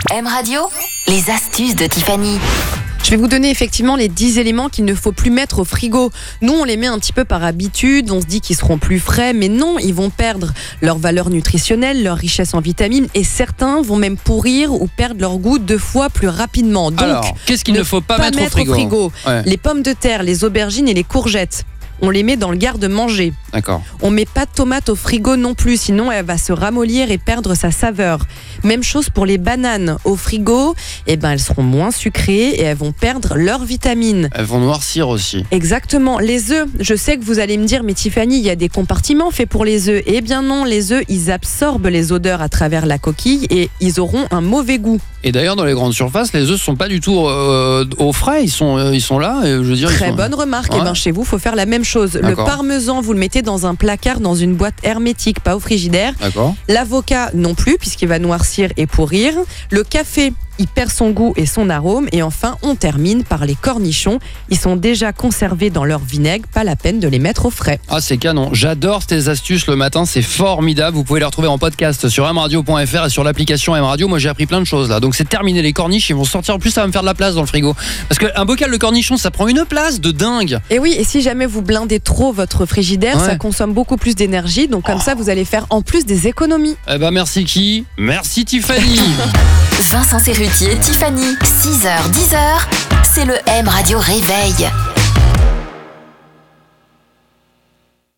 M Radio, les astuces de Tiffany. Je vais vous donner effectivement les 10 éléments qu'il ne faut plus mettre au frigo. Nous, on les met un petit peu par habitude, on se dit qu'ils seront plus frais, mais non, ils vont perdre leur valeur nutritionnelle, leur richesse en vitamines, et certains vont même pourrir ou perdre leur goût 2 fois plus rapidement. Donc, alors, qu'est-ce qu'il ne faut pas mettre au frigo? Ouais. Les pommes de terre, les aubergines et les courgettes. On les met dans le garde-manger. D'accord. On met pas de tomates au frigo non plus, sinon elle va se ramollir et perdre sa saveur. Même chose pour les bananes. Au frigo, elles seront moins sucrées et elles vont perdre leurs vitamines. Elles vont noircir aussi. Exactement. Les œufs, je sais que vous allez me dire, mais Tiffany, il y a des compartiments faits pour les œufs. Eh bien non, les œufs, ils absorbent les odeurs à travers la coquille et ils auront un mauvais goût. Et d'ailleurs, dans les grandes surfaces, les œufs sont pas du tout au frais. Ils sont là. Et je veux dire, Très bonne remarque. Ouais. Chez vous, il faut faire la même chose. D'accord. Le parmesan, vous le mettez dans un placard, dans une boîte hermétique, pas au frigidaire. D'accord. L'avocat non plus, puisqu'il va noircir et pourrir. Le café, il perd son goût et son arôme. Et enfin, on termine par les cornichons. Ils sont déjà conservés dans leur vinaigre, pas la peine de les mettre au frais. Ah, c'est canon. J'adore tes astuces le matin, c'est formidable. Vous pouvez les retrouver en podcast sur mradio.fr et sur l'application mradio. Moi, j'ai appris plein de choses là. Donc, c'est terminé. Les corniches, ils vont sortir. En plus, ça va me faire de la place dans le frigo. Parce qu'un bocal de cornichons, ça prend une place de dingue. Et oui, et si jamais vous blindez trop votre frigidaire, Ouais. ça consomme beaucoup plus d'énergie. Donc, comme ça, vous allez faire en plus des économies. Eh ben, merci qui? Merci Tiffany. Vincent Cerruti et Tiffany, 6h-10h, c'est le M Radio Réveil.